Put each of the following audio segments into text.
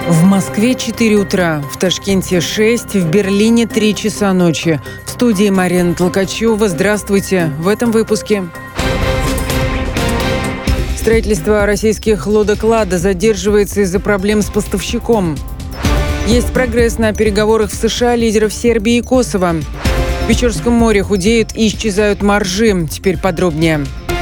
В Москве 4 утра, в Ташкенте 6, в Берлине 3 часа ночи. В студии Марина Толкачева. Здравствуйте. В этом выпуске. Строительство российских лодок «Лада» задерживается из-за проблем с поставщиком. Есть прогресс на переговорах в США лидеров Сербии и Косово. В Печорском море худеют и исчезают моржи. Теперь подробнее.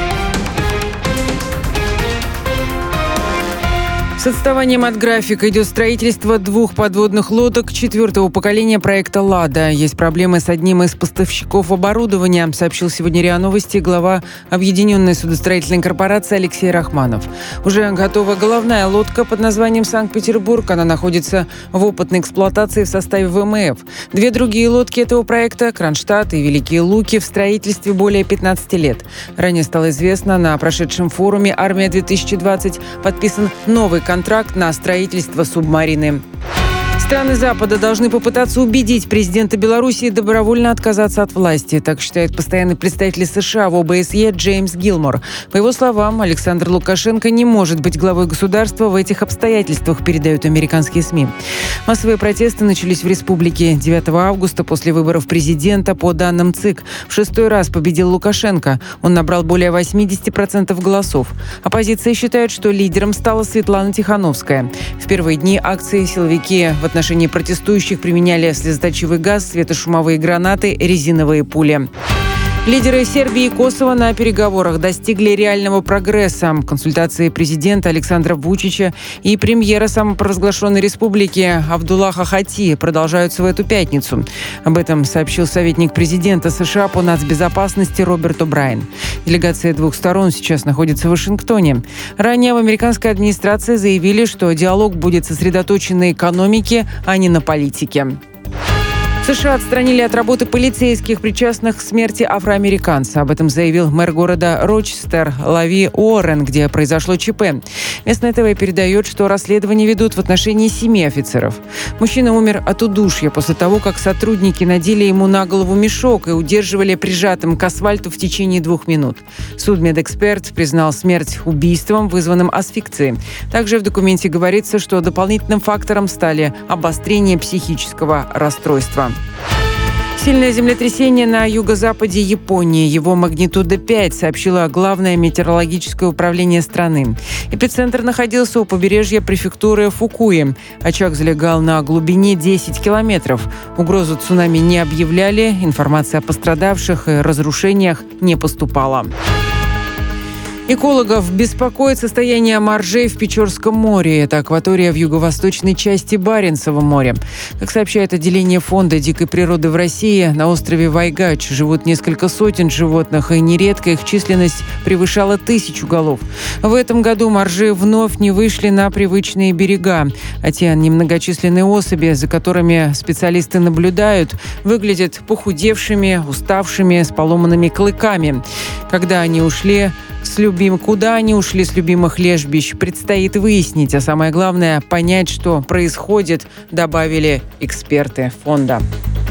С отставанием от графика идет строительство 2 подводных лодок 4-го поколения проекта «Лада». Есть проблемы с одним из поставщиков оборудования, сообщил сегодня РИА Новости глава Объединенной судостроительной корпорации Алексей Рахманов. Уже готова головная лодка под названием «Санкт-Петербург». Она находится в опытной эксплуатации в составе ВМФ. 2 другие лодки этого проекта «Кронштадт» и «Великие Луки» в строительстве более 15 лет. Ранее стало известно, на прошедшем форуме «Армия-2020» подписан новый контракт на строительство субмарины. Страны Запада должны попытаться убедить президента Белоруссии добровольно отказаться от власти. Так считает постоянный представитель США в ОБСЕ Джеймс Гилмор. По его словам, Александр Лукашенко не может быть главой государства в этих обстоятельствах, передают американские СМИ. Массовые протесты начались в республике 9 августа после выборов президента. По данным ЦИК, в 6-й раз победил Лукашенко. Он набрал более 80% голосов. Оппозиция считает, что лидером стала Светлана Тихановская. В первые дни акции силовики в отношении протестующих применяли слезоточивый газ, светошумовые гранаты, резиновые пули. Лидеры Сербии и Косово на переговорах достигли реального прогресса. Консультации президента Александра Вучича и премьера самопровозглашенной республики Абдуллаха Хати продолжаются в эту пятницу. Об этом сообщил советник президента США по нацбезопасности Роберт О'Брайен. Делегация 2 сторон сейчас находится в Вашингтоне. Ранее в американской администрации заявили, что диалог будет сосредоточен на экономике, а не на политике. США отстранили от работы полицейских, причастных к смерти афроамериканца. Об этом заявил мэр города Рочестер Лави Уоррен, где произошло ЧП. Местное ТВ передает, что расследование ведут в отношении 7 офицеров. Мужчина умер от удушья после того, как сотрудники надели ему на голову мешок и удерживали прижатым к асфальту в течение 2 минут. Судмедэксперт признал смерть убийством, вызванным асфикцией. Также в документе говорится, что дополнительным фактором стали обострение психического расстройства. Сильное землетрясение на юго-западе Японии. Его магнитуда 5, сообщило Главное метеорологическое управление страны. Эпицентр находился у побережья префектуры Фукуи. Очаг залегал на глубине 10 километров. Угрозу цунами не объявляли, информация о пострадавших и разрушениях не поступала. Экологов беспокоит состояние моржей в Печорском море. Это акватория в юго-восточной части Баренцева моря. Как сообщает отделение Фонда дикой природы в России, на острове Вайгач живут несколько сотен животных, и нередко их численность превышала 1000 голов. В этом году моржи вновь не вышли на привычные берега, а те немногочисленные особи, за которыми специалисты наблюдают, выглядят похудевшими, уставшими, с поломанными клыками. Куда они ушли с любимых лежбищ, предстоит выяснить, а самое главное – понять, что происходит, добавили эксперты фонда.